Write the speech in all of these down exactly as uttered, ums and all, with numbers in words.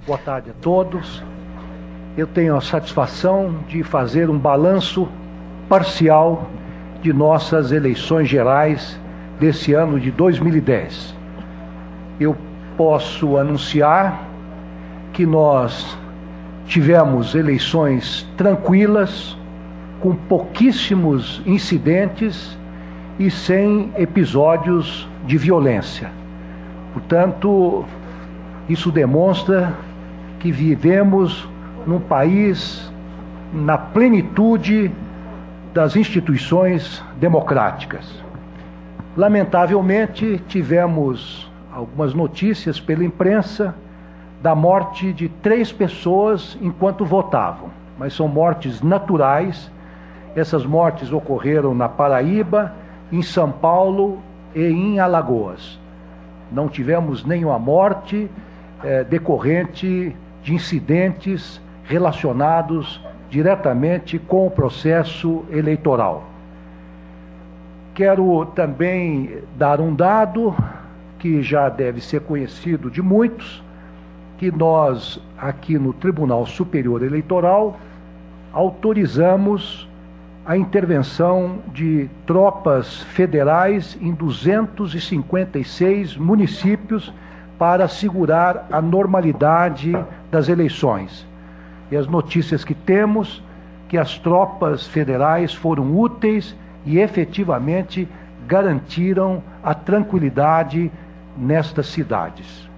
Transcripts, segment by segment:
Boa tarde a todos. Eu tenho a satisfação de fazer um balanço parcial de nossas eleições gerais desse ano de dois mil e dez. Eu posso anunciar que nós tivemos eleições tranquilas, com pouquíssimos incidentes e sem episódios de violência. Portanto, isso demonstra que vivemos num país na plenitude das instituições democráticas. Lamentavelmente, tivemos algumas notícias pela imprensa da morte de três pessoas enquanto votavam, mas são mortes naturais. Essas mortes ocorreram na Paraíba, em São Paulo e em Alagoas. Não tivemos nenhuma morte eh, decorrente de incidentes relacionados diretamente com o processo eleitoral. Quero também dar um dado que já deve ser conhecido de muitos, que nós, aqui no Tribunal Superior Eleitoral, autorizamos a intervenção de tropas federais em duzentos e cinquenta e seis municípios para assegurar a normalidade das eleições. E as notícias que temos, que as tropas federais foram úteis e efetivamente garantiram a tranquilidade nestas cidades.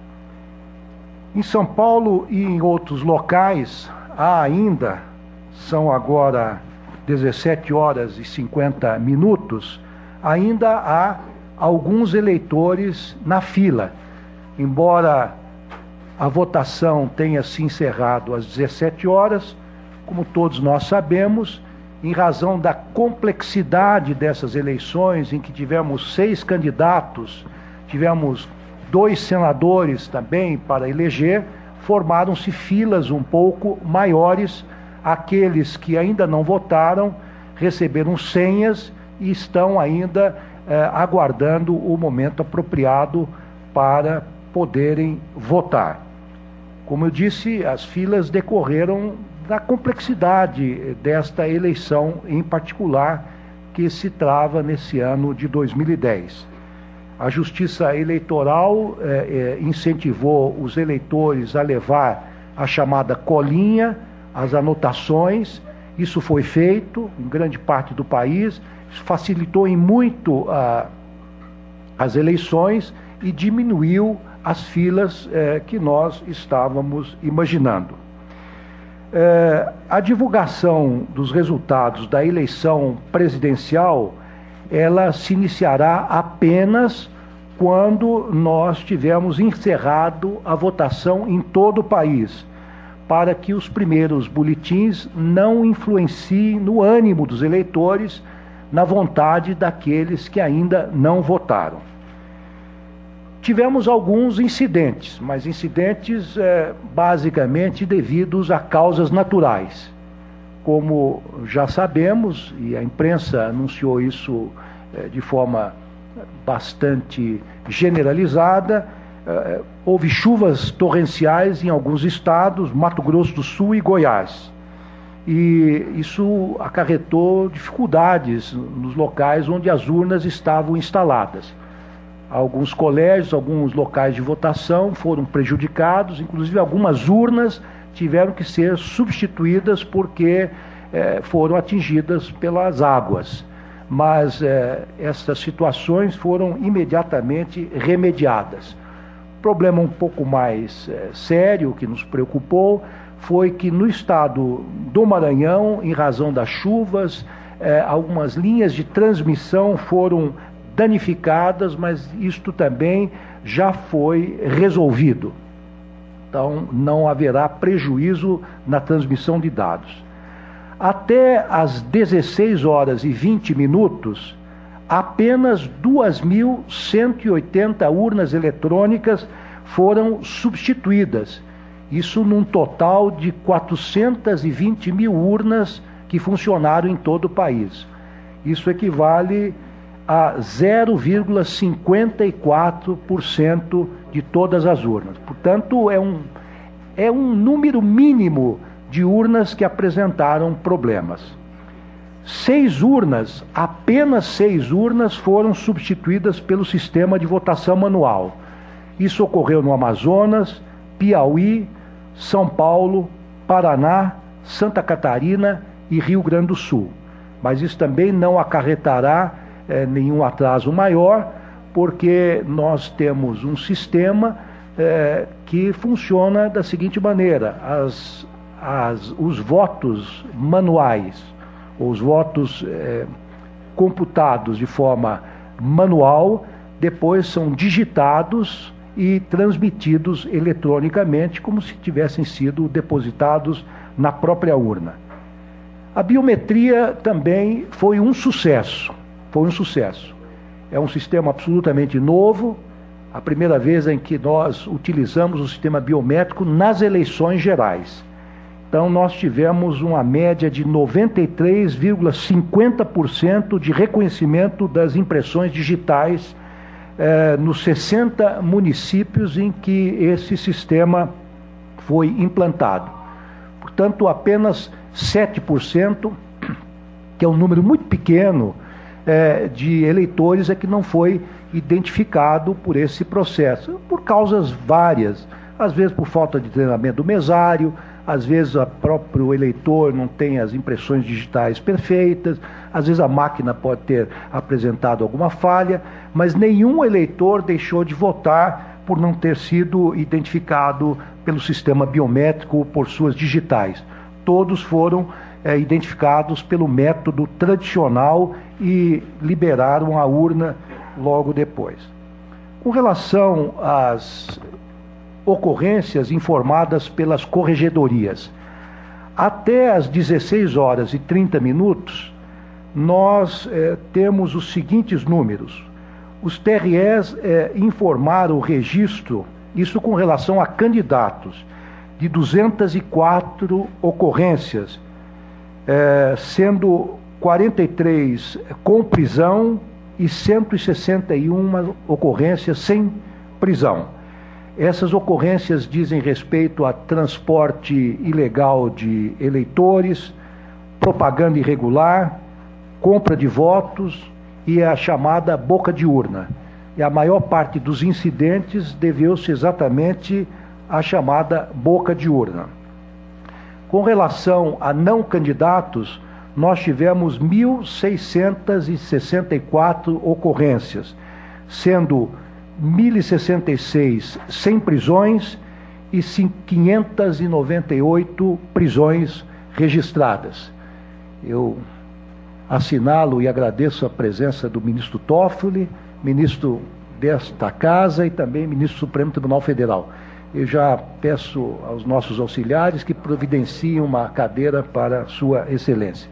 Em São Paulo e em outros locais, há ainda, são agora dezessete horas e cinquenta minutos, ainda há alguns eleitores na fila. Embora a votação tenha se encerrado às dezessete horas, como todos nós sabemos, em razão da complexidade dessas eleições, em que tivemos seis candidatos, tivemos dois senadores também para eleger, formaram-se filas um pouco maiores. Aqueles que ainda não votaram receberam senhas e estão ainda eh, aguardando o momento apropriado para poderem votar. Como eu disse, as filas decorreram da complexidade desta eleição em particular, que se trava nesse ano de dois mil e dez. A Justiça Eleitoral eh, eh, incentivou os eleitores a levar a chamada colinha, as anotações. Isso foi feito em grande parte do país, isso facilitou em muito ah, as eleições e diminuiu as filas eh, que nós estávamos imaginando. Eh, a divulgação dos resultados da eleição presidencial, ela se iniciará apenas quando nós tivermos encerrado a votação em todo o país, para que os primeiros boletins não influenciem no ânimo dos eleitores, na vontade daqueles que ainda não votaram. Tivemos alguns incidentes, mas incidentes é, basicamente devidos a causas naturais. Como já sabemos, e a imprensa anunciou isso é, de forma bastante generalizada, Uh, houve chuvas torrenciais em alguns estados, Mato Grosso do Sul e Goiás. E isso acarretou dificuldades nos locais onde as urnas estavam instaladas. Alguns colégios, alguns locais de votação foram prejudicados, inclusive algumas urnas tiveram que ser substituídas porque eh, foram atingidas pelas águas. Mas eh, essas situações foram imediatamente remediadas. Problema um pouco mais é, sério que nos preocupou foi que no estado do Maranhão, em razão das chuvas, é, algumas linhas de transmissão foram danificadas, mas isto também já foi resolvido. Então não haverá prejuízo na transmissão de dados. Até às dezesseis horas e vinte minutos, apenas duas mil cento e oitenta urnas eletrônicas foram substituídas. Isso num total de quatrocentas e vinte mil urnas que funcionaram em todo o país. Isso equivale a zero vírgula cinquenta e quatro por cento de todas as urnas. Portanto, é um, é um número mínimo de urnas que apresentaram problemas. Seis urnas, apenas seis urnas foram substituídas pelo sistema de votação manual. Isso ocorreu no Amazonas, Piauí, São Paulo, Paraná, Santa Catarina e Rio Grande do Sul. Mas isso também não acarretará eh, nenhum atraso maior, porque nós temos um sistema eh, que funciona da seguinte maneira: as, as, os votos manuais, os votos eh, computados de forma manual, depois são digitados e transmitidos eletronicamente, como se tivessem sido depositados na própria urna. A biometria também foi um sucesso, foi um sucesso. É um sistema absolutamente novo, a primeira vez em que nós utilizamos o sistema biométrico nas eleições gerais. Então, nós tivemos uma média de noventa e três vírgula cinquenta por cento de reconhecimento das impressões digitais eh, nos sessenta municípios em que esse sistema foi implantado. Portanto, apenas sete por cento, que é um número muito pequeno, eh, de eleitores é que não foi identificado por esse processo, por causas várias, às vezes por falta de treinamento do mesário, às vezes o próprio eleitor não tem as impressões digitais perfeitas, às vezes a máquina pode ter apresentado alguma falha, mas nenhum eleitor deixou de votar por não ter sido identificado pelo sistema biométrico por suas digitais. Todos foram é, identificados pelo método tradicional e liberaram a urna logo depois. Com relação às ocorrências informadas pelas corregedorias, até às dezesseis horas e trinta minutos, nós eh, temos os seguintes números. Os T R Es eh, informaram o registro, isso com relação a candidatos, de duzentas e quatro ocorrências, eh, sendo quarenta e três com prisão e cento e sessenta e uma ocorrências sem prisão. Essas ocorrências dizem respeito a transporte ilegal de eleitores, propaganda irregular, compra de votos e a chamada boca de urna. E a maior parte dos incidentes deveu-se exatamente à chamada boca de urna. Com relação a não candidatos, nós tivemos mil seiscentas e sessenta e quatro ocorrências, sendo mil e sessenta e seis sem prisões e quinhentas e noventa e oito prisões registradas. Eu assinalo e agradeço a presença do ministro Toffoli, ministro desta Casa e também ministro do Supremo Tribunal Federal. Eu já peço aos nossos auxiliares que providenciem uma cadeira para Sua Excelência.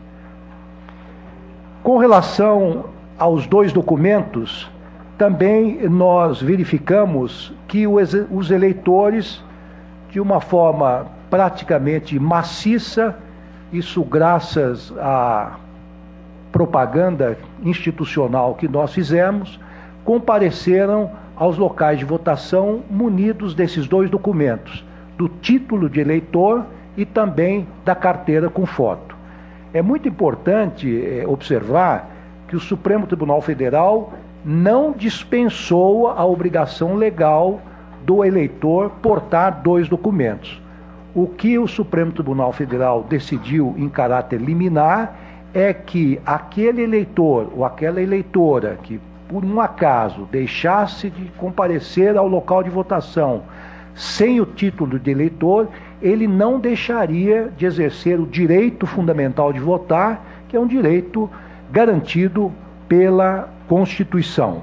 Com relação aos dois documentos, também nós verificamos que os eleitores, de uma forma praticamente maciça, isso graças à propaganda institucional que nós fizemos, compareceram aos locais de votação munidos desses dois documentos, do título de eleitor e também da carteira com foto. É muito importante eh, observar que o Supremo Tribunal Federal não dispensou a obrigação legal do eleitor portar dois documentos. O que o Supremo Tribunal Federal decidiu em caráter liminar é que aquele eleitor ou aquela eleitora que, por um acaso, deixasse de comparecer ao local de votação sem o título de eleitor, ele não deixaria de exercer o direito fundamental de votar, que é um direito garantido pela Constituição.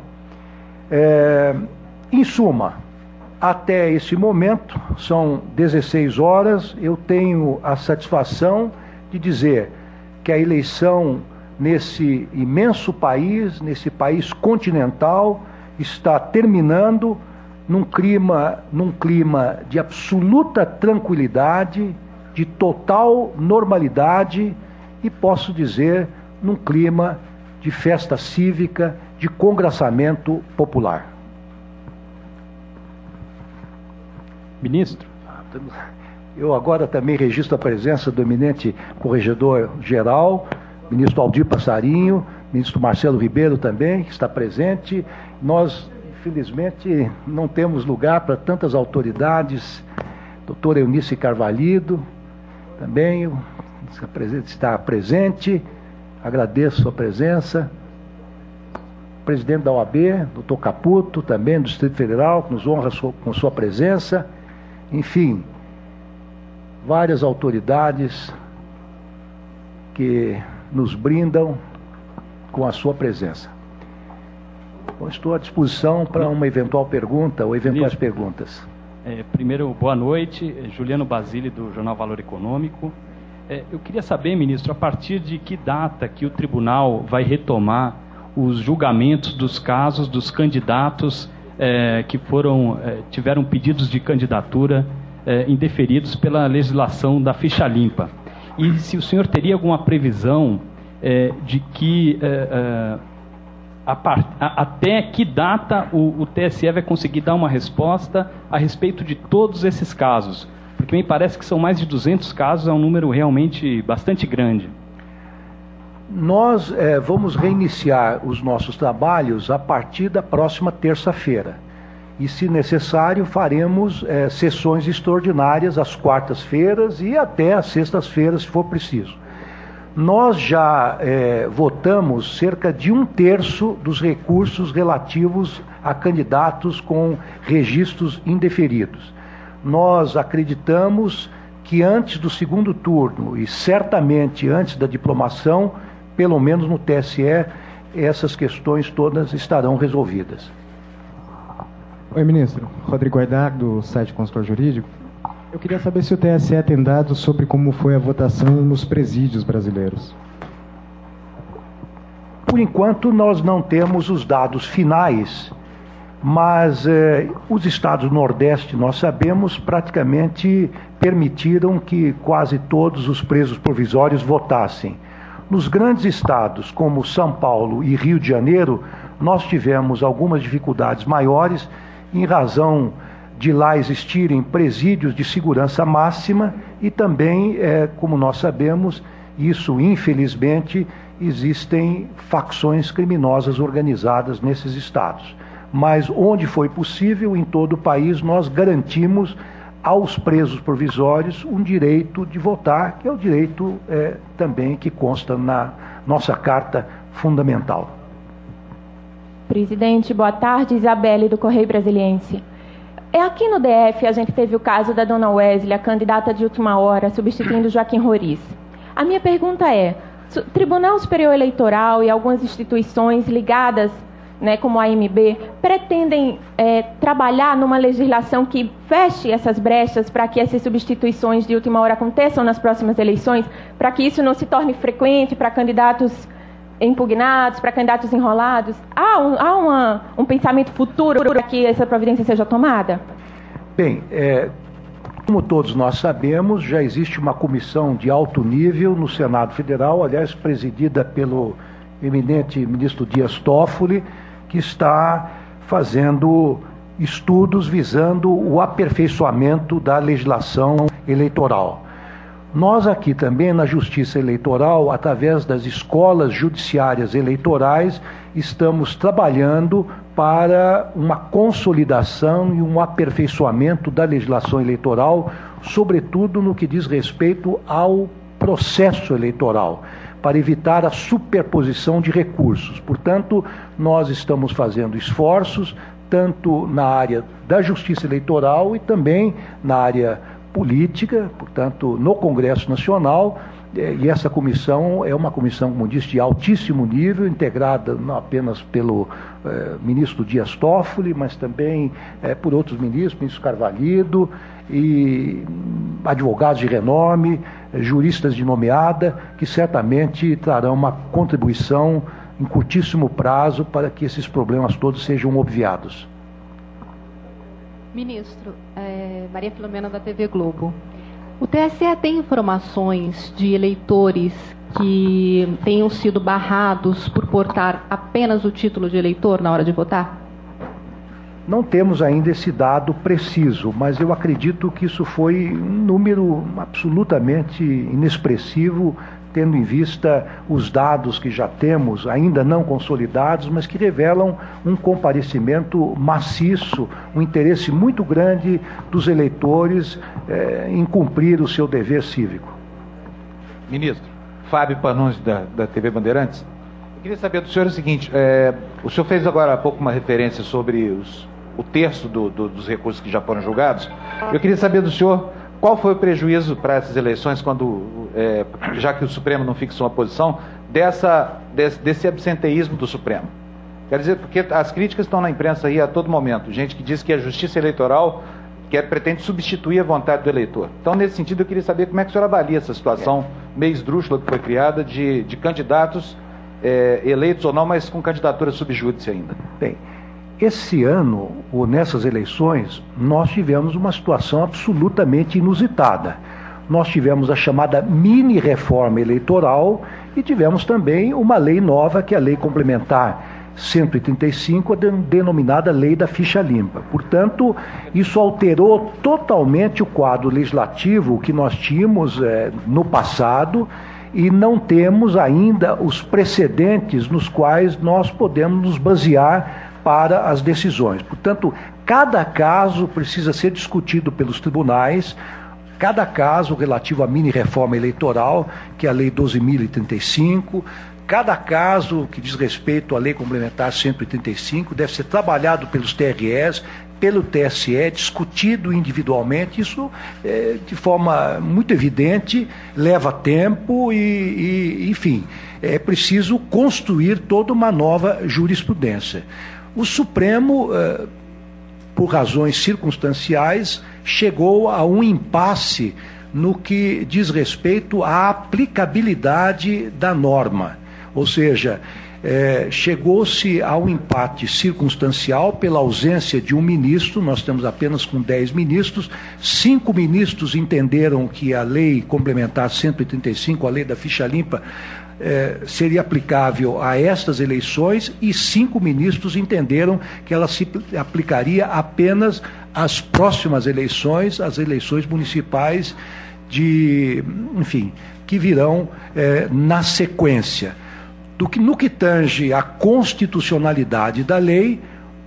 É, em suma, até esse momento, são dezesseis horas, eu tenho a satisfação de dizer que a eleição nesse imenso país, nesse país continental, está terminando num clima, num clima de absoluta tranquilidade, de total normalidade e, posso dizer, num clima de festa cívica, de congraçamento popular. Ministro. Eu agora também registro a presença do eminente corregedor-geral, ministro Aldir Passarinho, ministro Marcelo Ribeiro também, que está presente. Nós, infelizmente, não temos lugar para tantas autoridades. Doutora Eunice Carvalhido, também está presente. Agradeço a presença. Presidente da O A B, doutor Caputo, também do Distrito Federal, que nos honra com sua presença. Enfim, várias autoridades que nos brindam com a sua presença. Bom, estou à disposição para uma eventual pergunta ou eventuais Ministro, perguntas. É, primeiro, boa noite. Juliano Basile, do Jornal Valor Econômico. É, eu queria saber, ministro, a partir de que data que o tribunal vai retomar os julgamentos dos casos dos candidatos é, que foram, é, tiveram pedidos de candidatura é, indeferidos pela legislação da ficha limpa. E se o senhor teria alguma previsão é, de que é, é, a part, a, até que data o, o T S E vai conseguir dar uma resposta a respeito de todos esses casos? Porque me parece que são mais de duzentos casos, é um número realmente bastante grande. Nós é, vamos reiniciar os nossos trabalhos a partir da próxima terça-feira. E, se necessário, faremos é, sessões extraordinárias às quartas-feiras e até às sextas-feiras, se for preciso. Nós já é, votamos cerca de um terço dos recursos relativos a candidatos com registros indeferidos. Nós acreditamos que antes do segundo turno e certamente antes da diplomação, pelo menos no T S E, essas questões todas estarão resolvidas. Oi, ministro. Rodrigo Aidar, do site Consultor Jurídico. Eu queria saber se o T S E tem dados sobre como foi a votação nos presídios brasileiros. Por enquanto, nós não temos os dados finais, mas eh, os estados do Nordeste, nós sabemos, praticamente permitiram que quase todos os presos provisórios votassem. Nos grandes estados, como São Paulo e Rio de Janeiro, nós tivemos algumas dificuldades maiores em razão de lá existirem presídios de segurança máxima e também, é, como nós sabemos, isso infelizmente, existem facções criminosas organizadas nesses estados. Mas onde foi possível, em todo o país, nós garantimos aos presos provisórios um direito de votar, que é o direito é, também que consta na nossa Carta Fundamental. Presidente, boa tarde. Isabelle, do Correio Brasiliense. É, aqui no D F a gente teve o caso da dona Wesley, a candidata de última hora, substituindo Joaquim Roriz. A minha pergunta é, o Tribunal Superior Eleitoral e algumas instituições ligadas, né, como a A M B, pretendem é, trabalhar numa legislação que feche essas brechas para que essas substituições de última hora aconteçam nas próximas eleições, para que isso não se torne frequente para candidatos impugnados, para candidatos enrolados? Há um, há uma, um pensamento futuro para que essa providência seja tomada? Bem, é, como todos nós sabemos, já existe uma comissão de alto nível no Senado Federal, aliás, presidida pelo eminente ministro Dias Toffoli, que está fazendo estudos visando o aperfeiçoamento da legislação eleitoral. Nós aqui também, na Justiça Eleitoral, através das escolas judiciárias eleitorais, estamos trabalhando para uma consolidação e um aperfeiçoamento da legislação eleitoral, sobretudo no que diz respeito ao processo eleitoral, para evitar a superposição de recursos. Portanto, nós estamos fazendo esforços, tanto na área da justiça eleitoral e também na área política, portanto, no Congresso Nacional, e essa comissão é uma comissão, como disse, de altíssimo nível, integrada não apenas pelo eh, ministro Dias Toffoli, mas também eh, por outros ministros, ministro Carvalhido, e advogados de renome, juristas de nomeada, que certamente trarão uma contribuição em curtíssimo prazo para que esses problemas todos sejam obviados. Ministro, é, Maria Filomena, da T V Globo. O T S E tem informações de eleitores que tenham sido barrados por portar apenas o título de eleitor na hora de votar? Não temos ainda esse dado preciso, mas eu acredito que isso foi um número absolutamente inexpressivo, tendo em vista os dados que já temos, ainda não consolidados, mas que revelam um comparecimento maciço, um interesse muito grande dos eleitores eh, em cumprir o seu dever cívico. Ministro, Fábio Panunzi, da, da T V Bandeirantes. Eu queria saber do senhor o seguinte, é, o senhor fez agora há pouco uma referência sobre os, o terço do, do, dos recursos que já foram julgados. Eu queria saber do senhor qual foi o prejuízo para essas eleições, quando, é, já que o Supremo não fixou uma posição, dessa, desse, desse absenteísmo do Supremo. Quer dizer, porque as críticas estão na imprensa aí a todo momento, gente que diz que a justiça eleitoral que pretende substituir a vontade do eleitor. Então, nesse sentido, eu queria saber como é que o senhor avalia essa situação meio esdrúxula que foi criada de, de candidatos é, eleitos ou não, mas com candidatura subjúdice ainda. Bem, esse ano, ou nessas eleições, nós tivemos uma situação absolutamente inusitada. Nós tivemos a chamada mini-reforma eleitoral e tivemos também uma lei nova, que é a Lei Complementar cento e trinta e cinco, a denominada Lei da Ficha Limpa. Portanto, isso alterou totalmente o quadro legislativo que nós tínhamos é, no passado e não temos ainda os precedentes nos quais nós podemos nos basear para as decisões. Portanto, cada caso precisa ser discutido pelos tribunais, cada caso relativo à mini-reforma eleitoral, que é a Lei doze mil e trinta e cinco, cada caso que diz respeito à Lei Complementar cento e trinta e cinco deve ser trabalhado pelos T R Es, pelo T S E, discutido individualmente. Isso, é, de forma muito evidente, leva tempo e, e, enfim, é preciso construir toda uma nova jurisprudência. O Supremo, eh, por razões circunstanciais, chegou a um impasse no que diz respeito à aplicabilidade da norma. Ou seja, eh, chegou-se a um empate circunstancial pela ausência de um ministro. Nós estamos apenas com dez ministros, cinco ministros entenderam que a Lei Complementar cento e trinta e cinco, a Lei da Ficha Limpa, Eh, seria aplicável a estas eleições, e cinco ministros entenderam que ela se aplicaria apenas às próximas eleições, as eleições municipais de, enfim, que virão eh, na sequência. Do que, no que tange à constitucionalidade da lei,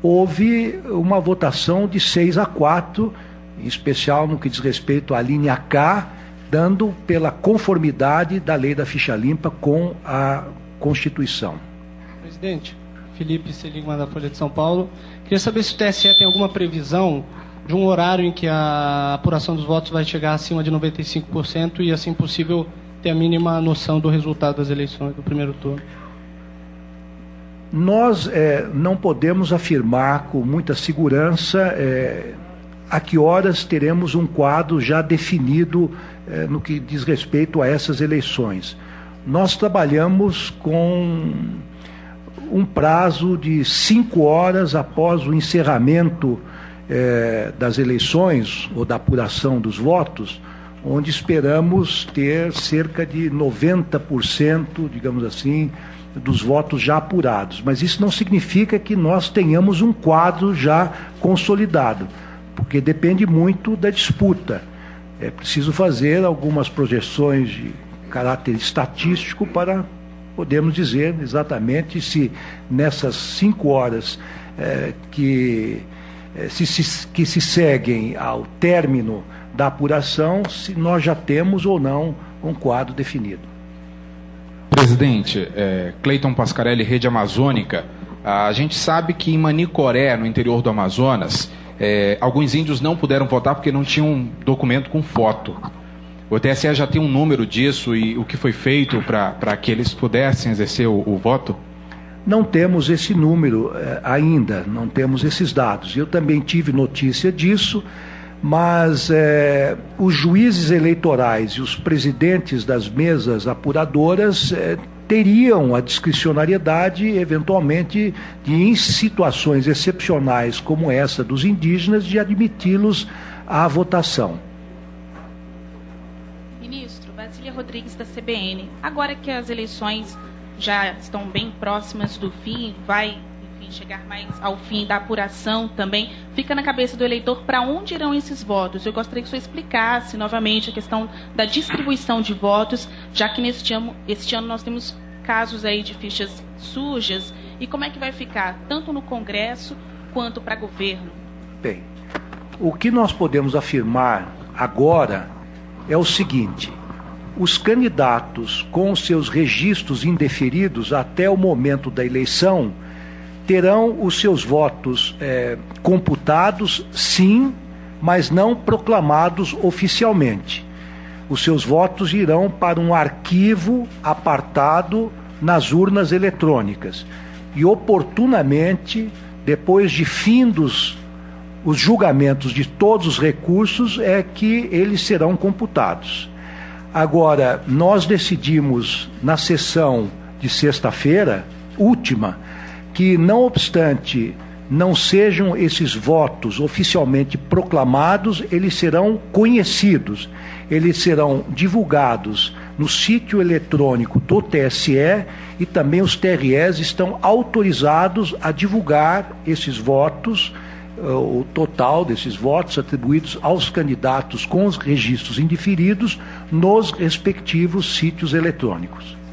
houve uma votação de seis a quatro, em especial no que diz respeito à linha K, dando pela conformidade da Lei da Ficha Limpa com a Constituição. Presidente, Felipe Seligman, da Folha de São Paulo. Queria saber se o T S E tem alguma previsão de um horário em que a apuração dos votos vai chegar acima de noventa e cinco por cento e, assim possível, ter a mínima noção do resultado das eleições do primeiro turno. Nós é, não podemos afirmar com muita segurança é, a que horas teremos um quadro já definido eh, no que diz respeito a essas eleições. Nós trabalhamos com um prazo de cinco horas após o encerramento eh, das eleições ou da apuração dos votos, onde esperamos ter cerca de noventa por cento, digamos assim, dos votos já apurados. Mas isso não significa que nós tenhamos um quadro já consolidado, porque depende muito da disputa. É preciso fazer algumas projeções de caráter estatístico para podermos dizer exatamente se nessas cinco horas é, que, é, se, se, que se seguem ao término da apuração, se nós já temos ou não um quadro definido. Presidente, é, Cleiton Pascarelli, Rede Amazônica. A gente sabe que em Manicoré, no interior do Amazonas, É, alguns índios não puderam votar porque não tinham um documento com foto. O T S E já tem um número disso e o que foi feito para que eles pudessem exercer o, o voto? Não temos esse número eh, ainda, não temos esses dados. Eu também tive notícia disso, mas eh, os juízes eleitorais e os presidentes das mesas apuradoras eh, teriam a discricionariedade, eventualmente, de, em situações excepcionais como essa dos indígenas, de admiti-los à votação. Ministro, Basília Rodrigues, da C B N. Agora que as eleições já estão bem próximas do fim, vai enfim, chegar mais ao fim da apuração também, fica na cabeça do eleitor para onde irão esses votos. Eu gostaria que o senhor explicasse novamente a questão da distribuição de votos, já que neste ano, este ano nós temos casos aí de fichas sujas, e como é que vai ficar, tanto no Congresso quanto para governo? Bem, o que nós podemos afirmar agora é o seguinte: os candidatos com seus registros indeferidos até o momento da eleição terão os seus votos é, computados, sim, mas não proclamados oficialmente. Os seus votos irão para um arquivo apartado nas urnas eletrônicas. E, oportunamente, depois de findos os julgamentos de todos os recursos, é que eles serão computados. Agora, nós decidimos na sessão de sexta-feira, última, que não obstante não sejam esses votos oficialmente proclamados, eles serão conhecidos, eles serão divulgados no sítio eletrônico do T S E, e também os T R Es estão autorizados a divulgar esses votos, o total desses votos atribuídos aos candidatos com os registros indeferidos nos respectivos sítios eletrônicos.